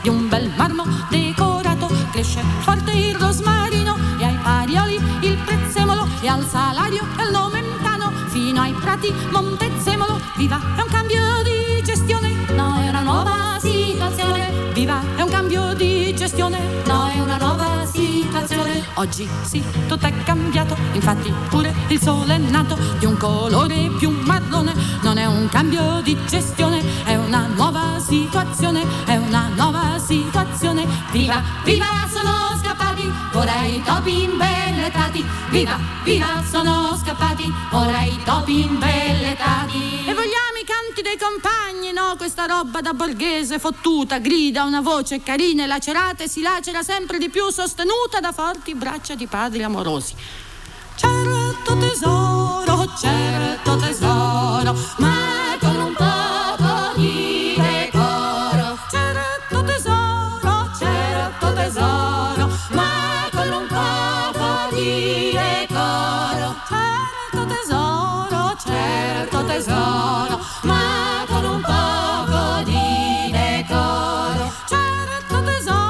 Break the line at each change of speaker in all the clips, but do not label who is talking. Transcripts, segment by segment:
di un bel marmo decorato, cresce forte il rosmarino e ai parioli il prezzemolo e al salario e al nomentano fino ai prati Montezemolo. Viva, è un cambio di gestione, no è una nuova situazione. Viva, è un cambio di gestione, no è una nuova situazione. Oggi sì, tutto è cambiato, infatti pure il sole è nato di un colore più marrone. Non è un cambio di gestione, è una nuova situazione, è una nuova situazione. Viva, viva, sono scappati, ora i topi imbellettati. Viva, viva, sono scappati, ora i topi imbellettati. E vogliamo i canti dei compagni, no? Questa roba da borghese fottuta, grida una voce carina e lacerata e si lacera sempre di più, sostenuta da forti braccia di padri amorosi. Certo tesoro, ma con un poco di decoro. Certo tesoro, ma con un poco di decoro. Certo tesoro, ma con un poco di decoro. Certo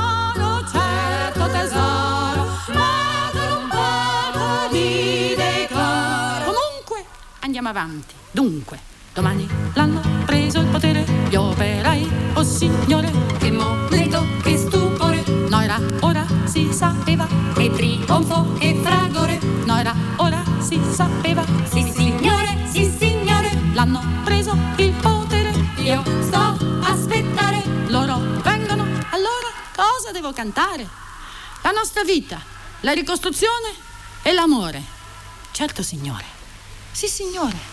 tesoro, ma con un poco di decoro. Comunque andiamo avanti. Dunque, domani l'hanno preso il potere gli operai, oh signore, che momento, che stupore. No, era ora si sapeva, che trionfo e fragore. No, era ora si sapeva, sì signore, l'hanno preso il potere. Io sto a aspettare, loro vengono, allora cosa devo cantare? La nostra vita, la ricostruzione e l'amore. Certo signore, sì signore.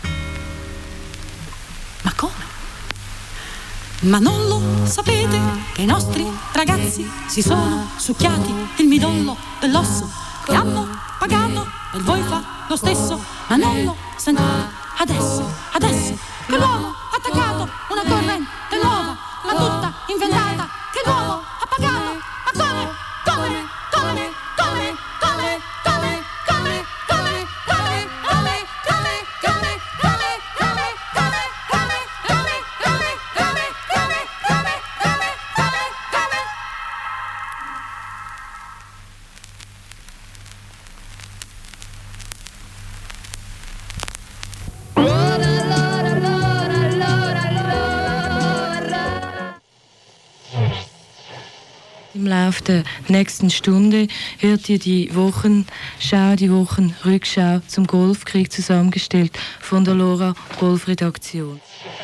Ma come? Ma non lo sapete che i nostri ragazzi si sono succhiati il midollo dell'osso, che hanno pagato e voi fa lo stesso, ma non lo sentite adesso che l'uomo ha attaccato una corrente nuova, ma tutta inventata, che l'uomo ha pagato. Ma come?
Im Laufe der nächsten Stunde hört ihr die Wochenschau, die Wochenrückschau zum Golfkrieg, zusammengestellt von der Lora Golfredaktion.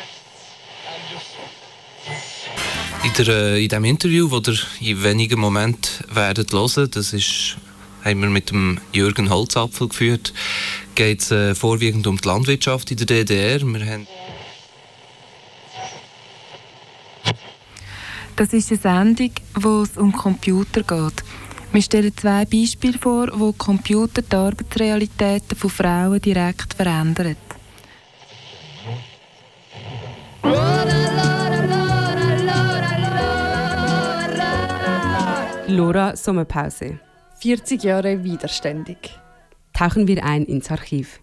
In diesem Interview, das ihr in wenigen Momenten werdet hören, haben wir mit dem Jürgen Holzapfel geführt, geht es vorwiegend um die Landwirtschaft in der DDR.
Das ist eine Sendung, wo es um Computer geht. Wir stellen 2 Beispiele vor, wo Computer die Arbeitsrealitäten von Frauen direkt verändern.
Lora Sommerpause. 40 Jahre widerständig. Tauchen wir ein ins Archiv.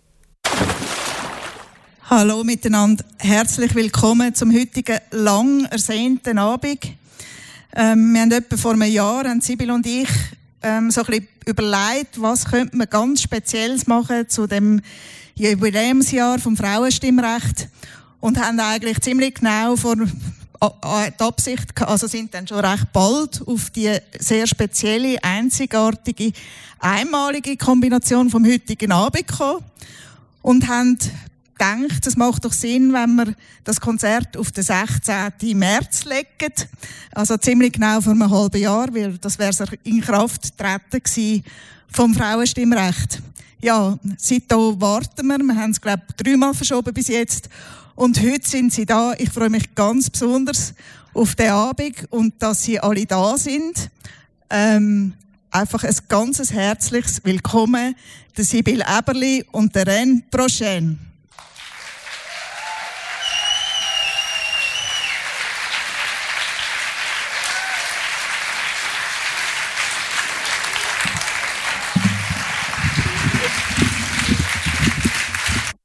Hallo miteinander, herzlich willkommen zum heutigen lang ersehnten Abend. Wir haben etwa vor einem Jahr, haben Sibyl und ich so ein bisschen überlegt, was könnte man ganz Spezielles machen zu dem Jubiläumsjahr vom Frauenstimmrecht und haben eigentlich ziemlich genau die Absicht, also sind dann schon recht bald auf die sehr spezielle, einzigartige, einmalige Kombination vom heutigen Abend gekommen und haben gedacht, es macht doch Sinn, wenn wir das Konzert auf den 16. März legen. Also ziemlich genau vor einem halben Jahr, weil das wäre in Kraft treten gewesen vom Frauenstimmrecht. Ja, seitdem warten wir. Wir haben es, glaube ich, 3-mal verschoben bis jetzt. Und heute sind sie da. Ich freue mich ganz besonders auf den Abend und dass sie alle da sind. Einfach ein ganz herzliches Willkommen, der Sibyl Eberli und der Ren Prochain.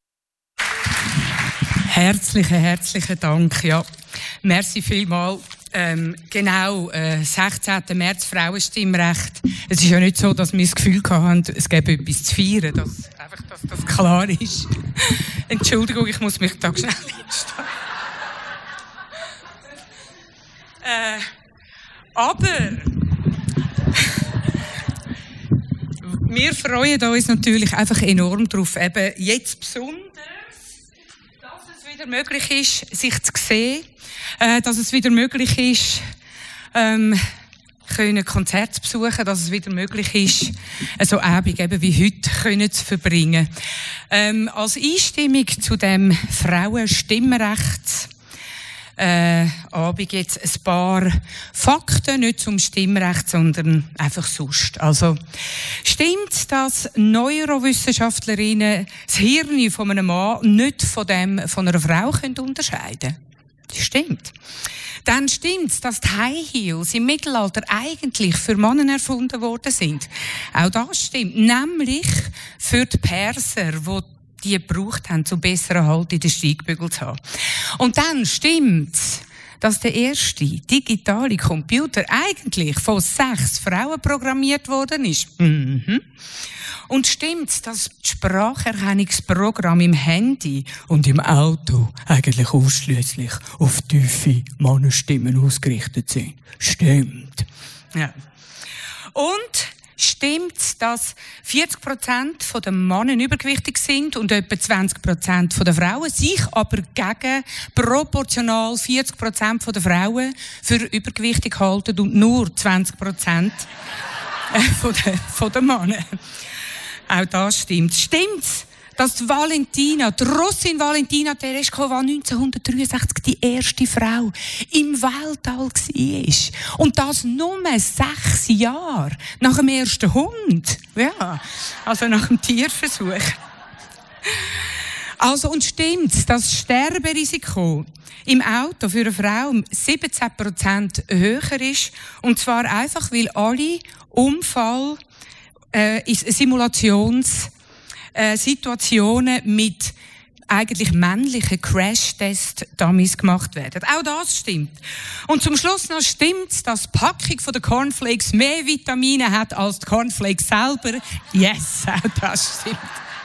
Herzlichen Dank. Ja. Merci vielmals Genau, 16. März Frauenstimmrecht. Es ist ja nicht so, dass wir das Gefühl hatten, es gäbe etwas zu feiern, dass das klar ist. Entschuldigung, ich muss mich da schnell hinstellen. Aber wir freuen uns natürlich einfach enorm darauf, eben jetzt besonders, dass es wieder möglich ist, sich zu sehen, dass es wieder möglich ist, können Konzerte zu besuchen, dass es wieder möglich ist, so Abend eben wie heute können zu verbringen. Als Einstimmung zu dem Frauenstimmrecht Abend jetzt ein paar Fakten, nicht zum Stimmrecht, sondern einfach sonst. Also, stimmt, dass Neurowissenschaftlerinnen das Hirn von einem Mann nicht von dem von einer Frau unterscheiden können? Stimmt. Dann stimmt's, dass die High Heels im Mittelalter eigentlich für Männer erfunden worden sind. Auch das stimmt. Nämlich für die Perser, die gebraucht haben, um besseren Halt in den Steigbügel zu haben. Und dann stimmt's, dass der erste digitale Computer eigentlich von 6 Frauen programmiert worden ist. Und stimmt's, dass die Spracherkennungsprogramme im Handy und im Auto eigentlich ausschließlich auf tiefe Männerstimmen ausgerichtet sind? Stimmt. Ja. Und stimmt's, dass 40% der Männer übergewichtig sind und etwa 20% der Frauen, sich aber gegen proportional 40% der Frauen für übergewichtig halten und nur 20% von den Männern? Auch das stimmt. Stimmt's, dass die Russin Valentina Tereshkova 1963 die erste Frau im Weltall war? Und das nur 6 Jahre nach dem ersten Hund. Ja, also nach dem Tierversuch. Also, und stimmt's, dass das Sterberisiko im Auto für eine Frau 17% höher ist? Und zwar einfach, weil alle Situationen mit eigentlich männlichen Crash-Test-Dummies gemacht werden. Auch das stimmt. Und zum Schluss noch stimmt's, dass die Packung der Cornflakes mehr Vitamine hat als die Cornflakes selber. Yes, auch das stimmt.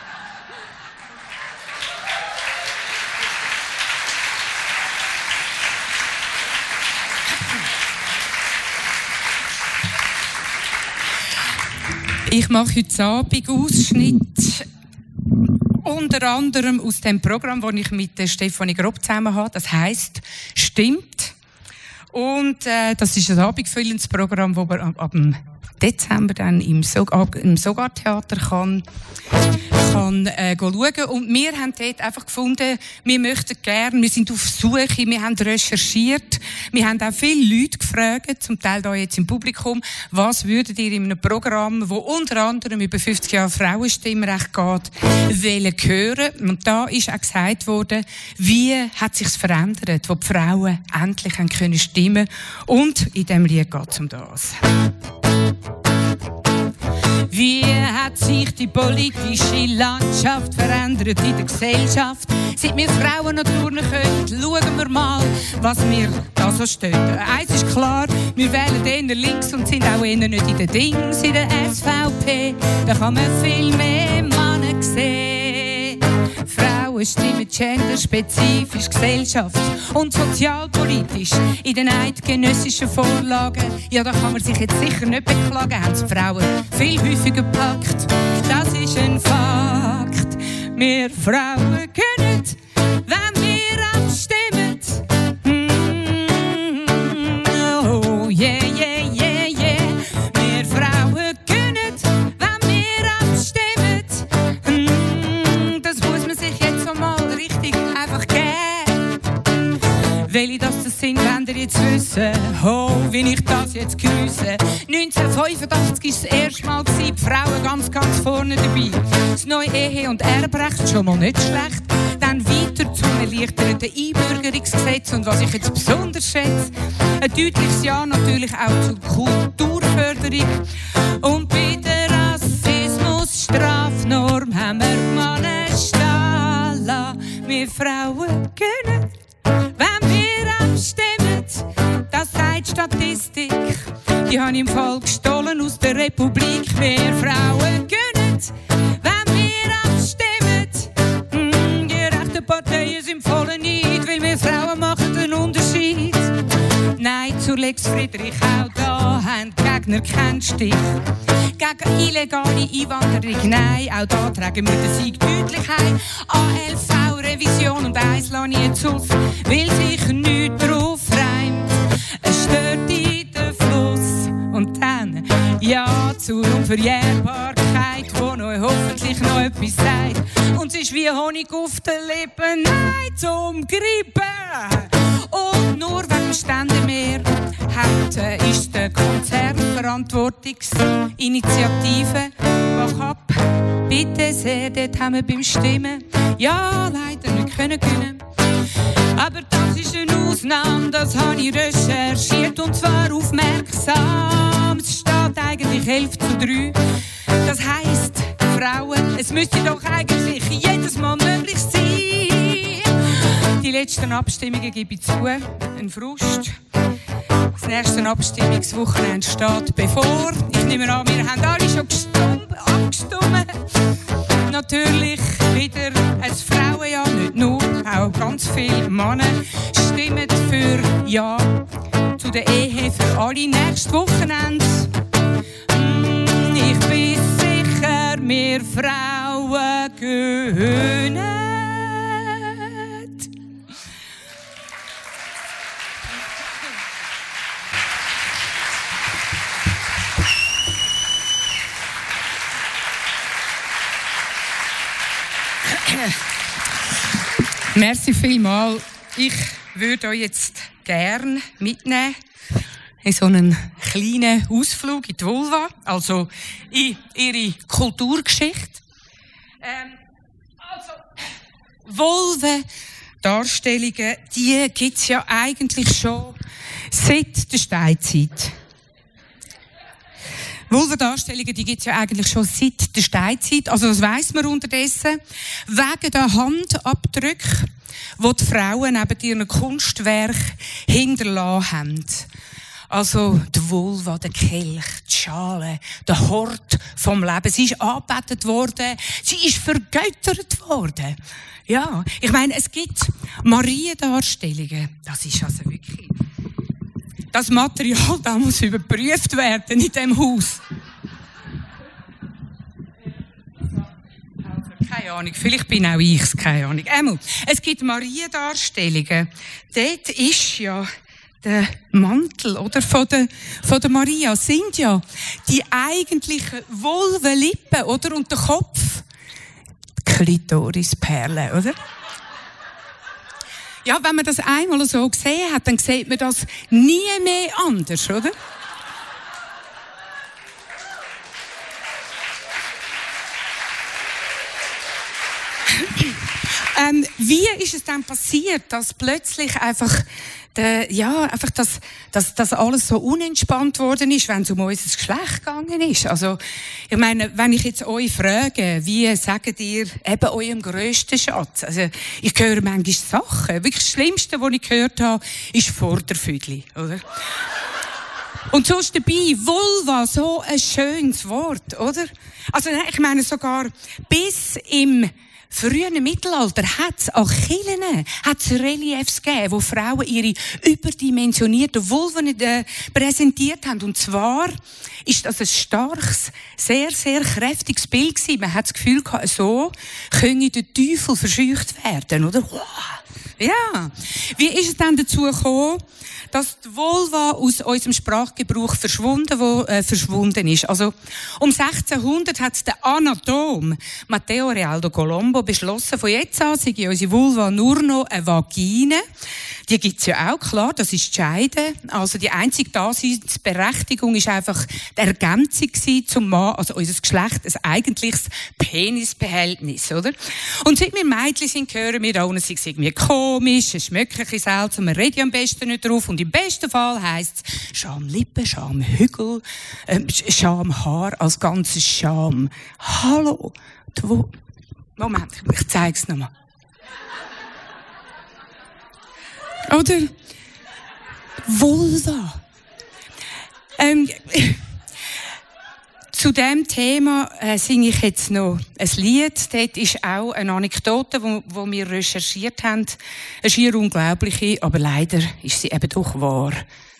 Ich mache heute Abend Ausschnitt unter anderem aus dem Programm, das ich mit Stefanie Grob zusammen habe. Das heisst «Stimmt». Und das ist ein abendfüllendes Programm, das man ab dem Dezember dann im Sogar-Theater kann schauen. Und wir haben dort einfach gefunden, wir möchten gerne, wir sind auf Suche, wir haben recherchiert, wir haben auch viele Leute gefragt, zum Teil da jetzt im Publikum, was würdet ihr in einem Programm, das unter anderem über 50 Jahre Frauenstimmrecht geht, wollen hören? Und da ist auch gesagt worden, wie hat sich's verändert, wo die Frauen endlich haben können stimmen. Und in diesem Lied geht es um das. Wie hat sich die politische Landschaft verändert in der Gesellschaft? Seit wir Frauen noch turnen können, schauen wir mal, was mir da so steht. Eins ist klar, wir wählen eher links und sind auch eher nicht in den Dings, in der SVP. Da kann man viel mehr Männer sehen. Frauen stimmen genderspezifisch, gesellschafts- und sozialpolitisch in den eidgenössischen Vorlagen. Ja, da kann man sich jetzt sicher nicht beklagen, haben die Frauen viel häufiger gepackt. Das ist ein Fakt. Wir Frauen können, wenn wir abstimmen. Oh, yeah, yeah, yeah, yeah. Wir Frauen können, wenn wir abstimmen. Das muss man sich jetzt so mal richtig einfach geben. Welche das sind, wollt ihr jetzt wissen? Oh, wie ich das jetzt geriesse. 1985 war das erste Mal, die Frauen ganz vorne dabei. Das neue Ehe- und Erbrecht, schon mal nicht schlecht. Dann weiter zum erleichterten Einbürgerungsgesetz. Und was ich jetzt besonders schätze, ein deutliches Ja natürlich auch zur Kulturförderung. Und bei der Rassismus-Strafnorm haben wir Männer stehen lassen. Wir Frauen können, wenn wir abstimmen, das Stick. Die habe ich im Fall gestohlen aus der Republik. Wir Frauen gönnen, wenn wir abstimmen. Die rechten Parteien sind voll nicht, weil wir Frauen machen den Unterschied. Nein, zur Lex Friedrich, auch da haben die Gegner keinen Stich. Gegen illegale Einwanderung, nein, auch da tragen wir den Sieg deutlich heim. ALV-Revision und eins lasse ich jetzt auf, weil sich nichts drauf reimt. Es stört in den Fluss und dann ja zur Unverjährbarkeit, wo euch hoffentlich noch etwas sagt. Und es ist wie Honig auf den Lippen, nein, zum Grippen. Und nur wegen dem Ständemeer ist die Konzernverantwortungsinitiative «Wach ab, bitte sehr», dort haben wir beim Stimmen ja leider nicht können. Aber das ist eine Ausnahme, das habe ich recherchiert und zwar aufmerksam. Es steht eigentlich 11:3. Das heisst, Frauen, es müsste doch eigentlich jedes Mal möglich sein. Die letzten Abstimmungen gebe ich zu, ein Frust. Das nächste Abstimmungswochenende steht bevor. Ich nehme an, wir haben alle schon abgestimmt. Natürlich wieder ein Frauenjahr, nicht nur, auch ganz viele Männer stimmen für Ja zu der Ehe für alle nächstes Wochenende. Ich bin sicher, wir Frauen gewinnen. Merci vielmals. Ich würde euch jetzt gerne mitnehmen in so einen kleinen Ausflug in die Vulva, also in ihre Kulturgeschichte. Vulven-Darstellungen, die gibt es ja eigentlich schon seit der Steinzeit. Vulvendarstellungen, die gibt es ja eigentlich schon seit der Steinzeit. Also das weiss man unterdessen. Wegen der Handabdrücke, die die Frauen neben ihren Kunstwerken hinterlassen haben. Also die Vulva, der Kelch, die Schale, der Hort vom Leben. Sie ist angebetet worden, sie ist vergöttert worden. Ja, ich meine, es gibt Mariendarstellungen. Das ist also wirklich... Das Material, das muss überprüft werden in diesem Haus. Keine Ahnung, vielleicht bin auch ich es, keine Ahnung. Es gibt Mariendarstellungen. Dort ist ja der Mantel, oder, von der Maria sind ja die eigentlichen Vulvenlippen, oder, und der Kopf. Klitorisperlen, oder? Ja, wenn man das einmal so gesehen hat, dann sieht man das nie mehr anders, oder? Wie ist es dann passiert, dass plötzlich einfach dass alles so unentspannt worden ist, wenn es um unser Geschlecht gegangen ist? Also, ich meine, wenn ich jetzt euch frage, wie sagt ihr eben eurem grössten Schatz? Also, ich höre manchmal Sachen. Wirklich das Schlimmste, was ich gehört habe, ist Vorderfüdli, oder? Und sonst dabei, Vulva, so ein schönes Wort, oder? Also, ich meine sogar, bis im frühen Mittelalter hat es Achillen, hat es Reliefs gegeben, wo Frauen ihre überdimensionierten Vulven präsentiert haben. Und zwar ist das ein starkes, sehr, sehr kräftiges Bild gewesen. Man hat das Gefühl gehabt, so könne der Teufel verscheucht werden, oder? Ja. Wie ist es dann dazu gekommen, dass die Vulva aus unserem Sprachgebrauch verschwunden ist? Also, um 1600 hat der Anatom Matteo Realdo Colombo beschlossen, von jetzt an sei unsere Vulva nur noch eine Vagina. Die gibt's ja auch, klar, das ist die Scheide. Also die einzige Daseinsberechtigung ist einfach die Ergänzung zum Mann, also unser Geschlecht, ein eigentliches Penisbehältnis, oder? Und seit wir Mädchen sind, hören wir da unten, es ist irgendwie komisch, es schmeckt ein bisschen seltsam, wir reden am besten nicht drauf und im besten Fall heisst es Schamlippen, Schamhügel, Schamhaar als ganzes Scham. Hallo? Moment, ich zeig's nochmal. Oder? Vulva. Zu diesem Thema singe ich jetzt noch ein Lied. Dort ist auch eine Anekdote, die wir recherchiert haben. Eine schier unglaubliche, aber leider ist sie eben doch wahr.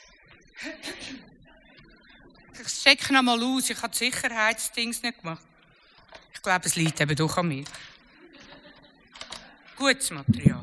Ich checke noch mal aus, ich habe die Sicherheitsdings nicht gemacht. Ich glaube, es liegt eben doch an mir. Gutes Material.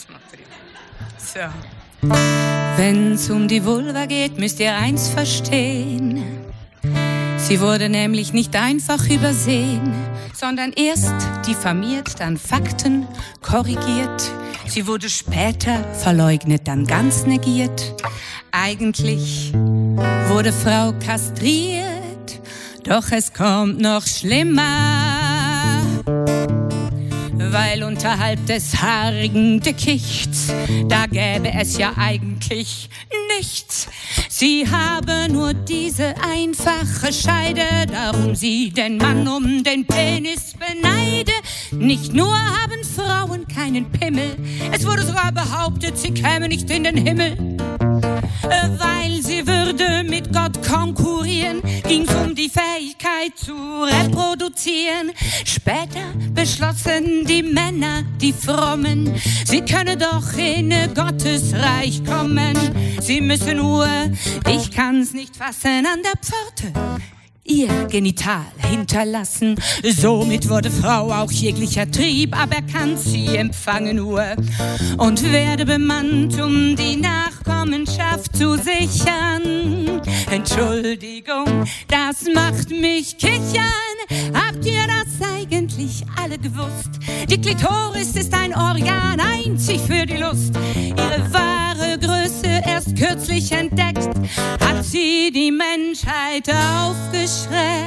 So. Wenn's um die Vulva geht, müsst ihr eins verstehen. Sie wurde nämlich nicht einfach übersehen, sondern erst diffamiert, dann Fakten korrigiert. Sie wurde später verleugnet, dann ganz negiert. Eigentlich wurde Frau kastriert, doch es kommt noch schlimmer. Weil unterhalb des haarigen Dickichts, da gäbe es ja eigentlich nichts. Sie habe nur diese einfache Scheide, darum sie den Mann um den Penis beneide. Nicht nur haben Frauen keinen Pimmel, es wurde sogar behauptet, sie käme nicht in den Himmel. Weil sie würde mit Gott konkurrieren, ging's um die Fähigkeit zu reproduzieren. Später beschlossen die Männer, die Frommen, sie könne doch in Gottes Reich kommen. Sie müssen nur, ich kann's nicht fassen, an der Pforte ihr Genital hinterlassen. Somit wurde Frau auch jeglicher Trieb aberkannt, sie empfange nur und werde bemannt, um die Nachkommenschaft zu sichern. Entschuldigung, das macht mich kichern. Habt ihr das eigentlich alle gewusst? Die Klitoris ist ein Organ einzig für die Lust. Ihre wahre Größe erst kürzlich entdeckt, hat sie die Menschheit aufgeschreckt.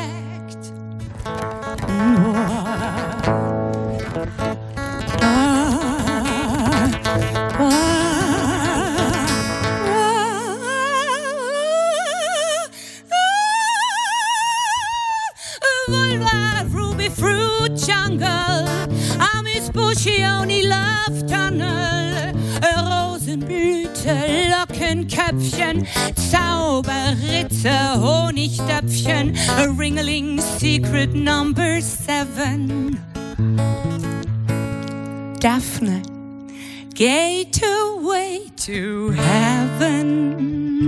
Vulva, ruby fruit jungle, Amis bushy only love tunnel, Rosenblüte, Lockenköpfchen, Zauberritze, Honigtöpfchen, a Ringeling secret number 7. Daphne, gateway to heaven.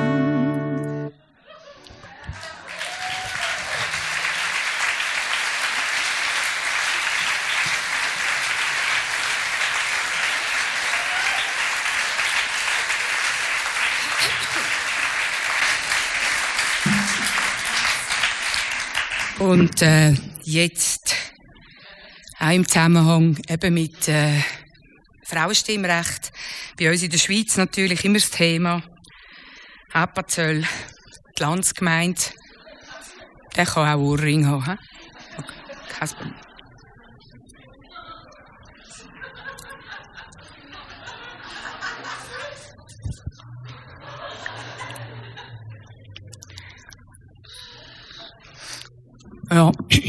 Und jetzt auch im Zusammenhang eben mit Frauenstimmrecht, bei uns in der Schweiz natürlich immer das Thema Appenzell, die Landsgemeinde, der kann auch Ohrring haben. Okay, kein Problem. Ja,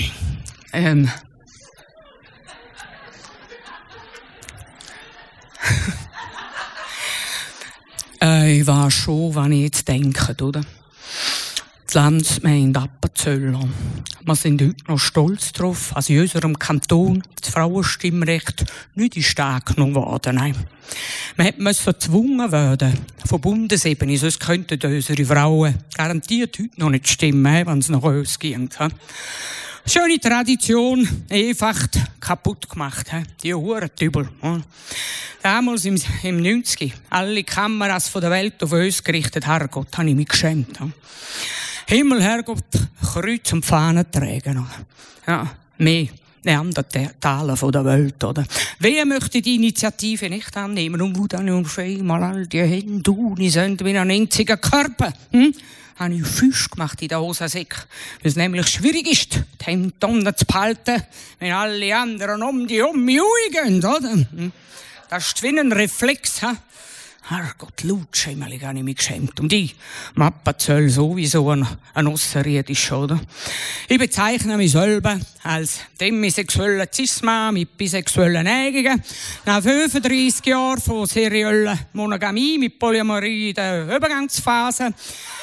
ich weiß schon, was ich jetzt denke, oder? Die Landsgemeinde Appenzell. Wir sind heute noch stolz darauf, dass in unserem Kanton das Frauenstimmrecht nicht in Steg genommen worden. Nein. Man musste gezwungen werden von Bundesebene, sonst könnten unsere Frauen garantiert heute noch nicht stimmen, wenn es nach uns ging. Schöne Tradition, einfach kaputt gemacht, die Hurentübel. Damals im 90, alle Kameras von der Welt auf uns gerichtet, Herrgott, habe ich mich geschämt. Himmel, Herrgott, Kreuz und Fahnen tragen. Ja, mehr Neandertaler von der Welt, oder? Wer möchte die Initiative nicht annehmen? Und wo dann mal all die Hände tun, sind wie ein einziger Körper. Habe ich Füße gemacht in der Hosensäcke. Weil es nämlich schwierig ist, die Hände unten zu behalten, wenn alle anderen um mich gehen, oder? Das ist wie ein Reflex, ha? Herrgott, Lutschämmerlich habe ich mich geschämt. Und ich, Appenzell, sowieso ein Ausserredisch, oder? Ich bezeichne mich selber als demisexueller Cis-Mann mit bisexuellen Neigungen. Nach 35 Jahren von serieller Monogamie mit Polyamorie in der Übergangsphase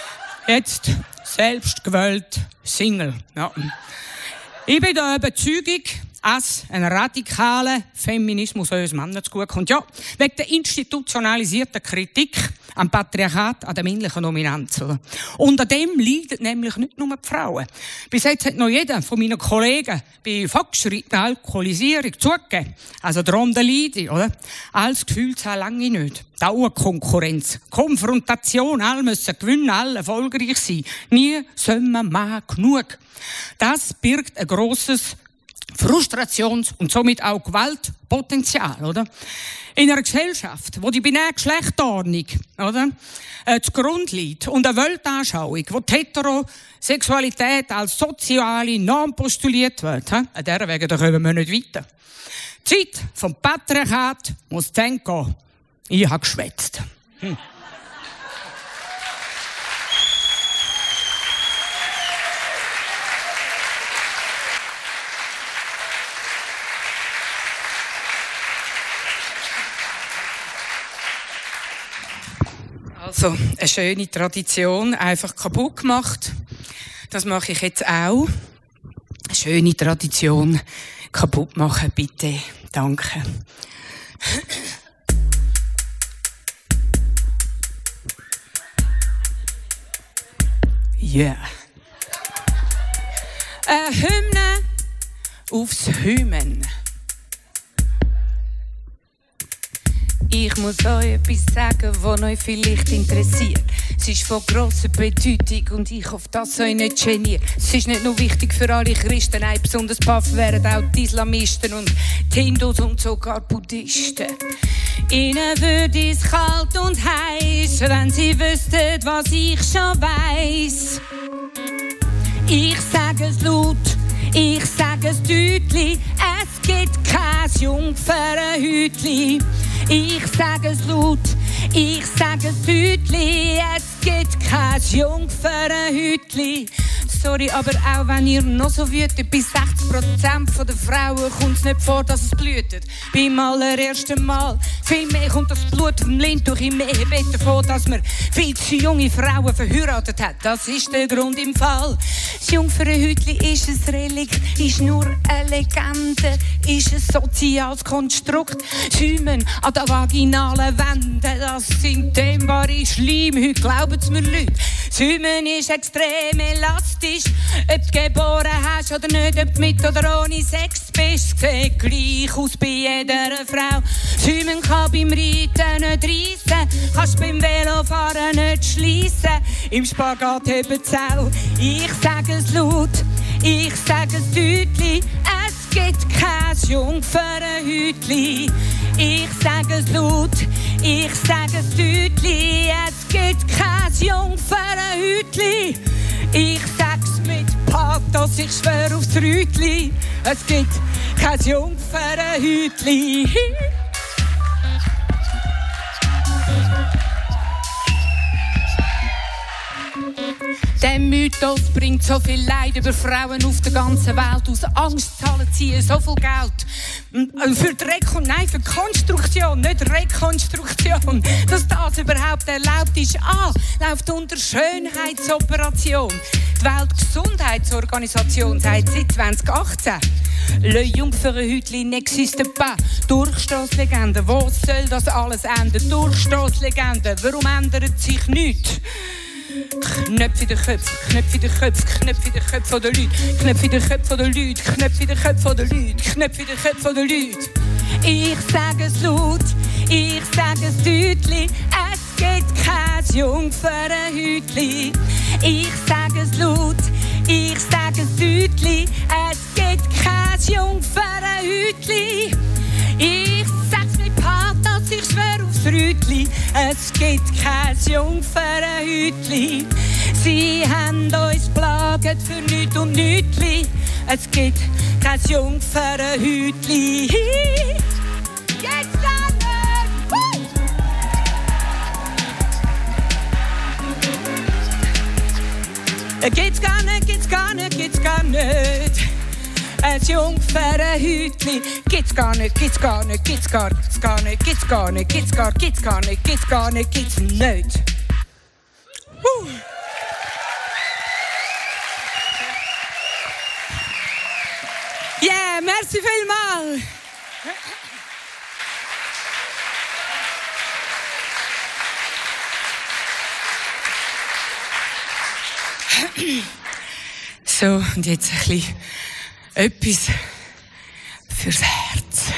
jetzt selbstgewählt Single. Ja. Ich bin der Überzeugung, dass ein radikaler Feminismus uns Männern zugutekommt. Ja, wegen der institutionalisierten Kritik am Patriarchat, an der männlichen Dominanz. Oder? Unter dem leiden nämlich nicht nur die Frauen. Bis jetzt hat noch jeder von meinen Kollegen bei Fortschritt der Alkoholisierung zugegeben. Also darunter leide ich, oder? Alles Gefühl zu lange nicht. Dauerkonkurrenz, Konfrontation, alle müssen gewinnen, alle erfolgreich sein. Nie sollen wir mal genug. Das birgt ein grosses Frustrations- und somit auch Gewaltpotenzial, oder? In einer Gesellschaft, wo die binäre Geschlechterordnung, oder, zugrunde liegt und eine Weltanschauung, wo die Heterosexualität als soziale Norm postuliert wird, an dieser Wege kommen wir nicht weiter. Die Zeit vom Patriarchat muss zu Ende gehen. Ich habe geschwätzt. Also, eine schöne Tradition einfach kaputt gemacht. Das mache ich jetzt auch. Eine schöne Tradition kaputt machen, bitte. Danke. Ja. Yeah. Eine Hymne aufs Hymen. Ich muss euch etwas sagen, was euch vielleicht interessiert. Es ist von grosser Bedeutung und ich hoffe, dass euch nicht geniert. Es ist nicht nur wichtig für alle Christen, nein, besonders baff wären auch die Islamisten und die Hindus und sogar Buddhisten. Ihnen würde es kalt und heiß, wenn sie wüssten, was ich schon weiss. Ich sage es laut, ich sage es deutlich, es gibt kein Jungfernhütli. Ich sage es laut, ich sage es deutlich, es gibt kein Jungfernhütli. Sorry, aber auch wenn ihr noch so wütet, bei 60% der Frauen kommt es nicht vor, dass es blutet. Beim allerersten Mal. Vielmehr kommt das Blut vom Lindtuch im Ehebett davon, dass man viel zu junge Frauen verheiratet hat. Das ist der Grund im Fall. Das Jungfernhütli ist ein Relikt, ist nur eine Legende, ist ein soziales Konstrukt. Hymen an den vaginalen Wänden, das sind dämmbare Schleimhäute, glauben's mir Leute. Das Hymen ist extrem elastisch. Ob du geboren hast oder nicht, ob du mit oder ohne Sex bist, sieht gleich aus bei jeder Frau. Das Hymen kann beim Reiten nicht reissen, kannst beim Velofahren nicht schliessen, im Spagat hebt's auch. Ich sage es laut, ich sage es deutlich, es gibt kein Jungfernhütli. Ich sage es laut, ich sage es deutlich, es gibt kein Jungfernhütli. Ich sag's mit Pathos, ich schwör aufs Rütli, es gibt kein Jungfernhütli. Der Mythos bringt so viel Leid über Frauen auf der ganzen Welt. Aus Angst zahlen sie so viel Geld. Für die für Konstruktion, nicht Rekonstruktion. Dass das überhaupt erlaubt ist, läuft unter Schönheitsoperation. Die Weltgesundheitsorganisation sagt seit 2018, Le Jungfernhütli n'existe pas. Durchstoßlegende, wo soll das alles enden? Durchstoßlegende, warum ändert sich nichts? Knöpfe in den Köpfen, Knöpfe in den Köpfen, Knöpfe in den Köpfen der Leute, Knöpfe in den Köpfen der Leute, Knöpfe in den Köpfen der Leute, Knöpfe in den Köpfen der Leute. Ich sage es laut, ich sage es deutlich, es gibt kein Jungfernhütli. Ich sage es laut, ich sage es deutlich, es gibt kein Jungfernhütli. Ich sag's mit Pathos, ich schwör aufs Rütli, es gibt kein Jungfernhütli. Sie haben uns plaget für nichts und nichtli, es gibt kein Jungfernhütli. Jetzt Geht's gar nicht, geht's gar nicht, geht's gar nicht. Ein Jungfernhütli, geht's gar nicht, geht's gar nicht, geht's gar nicht, geht's gar nicht, geht's gar nicht, geht's gar nicht, geht's gar nicht, geht's nicht. Merci vielmals. So, und jetzt ein bisschen etwas fürs Herz.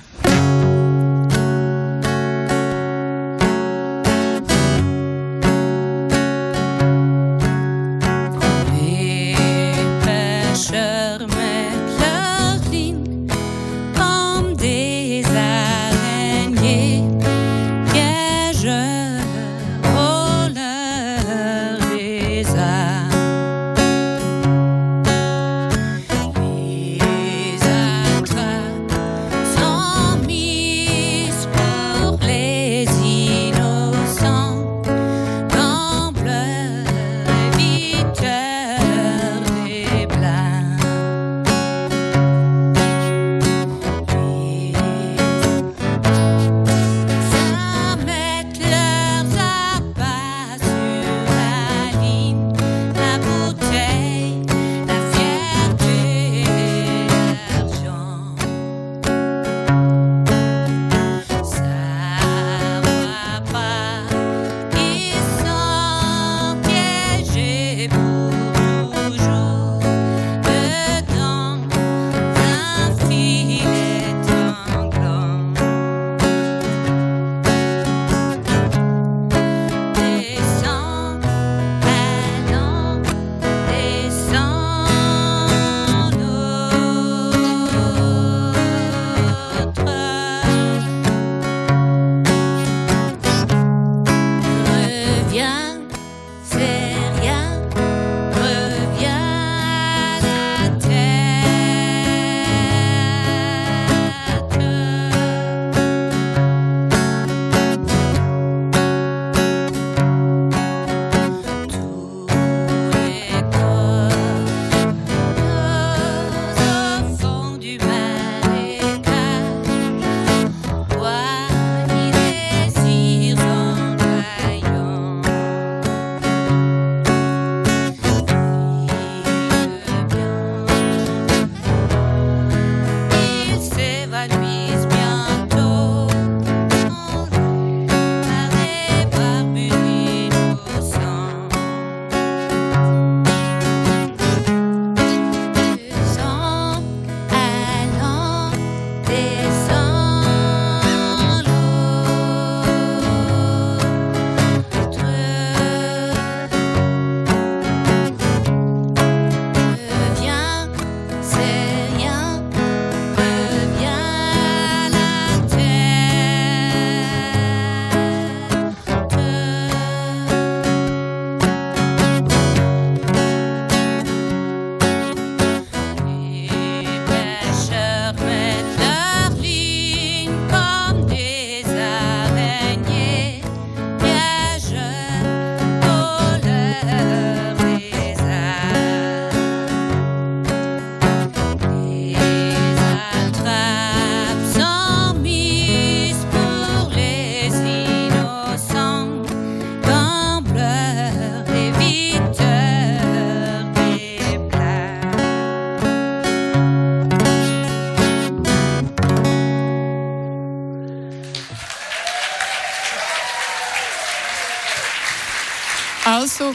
Also,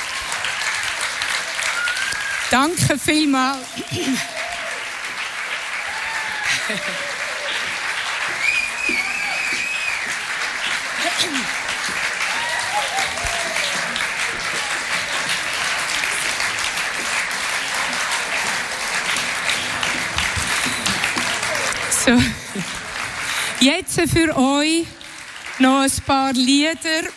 danke vielmals. So, jetzt für euch noch ein paar Lieder.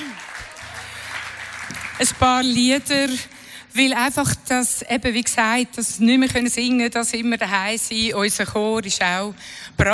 Ein paar Lieder, weil einfach das, eben wie gesagt, das nicht mehr singen können, das immer daheim sein. Unser Chor ist auch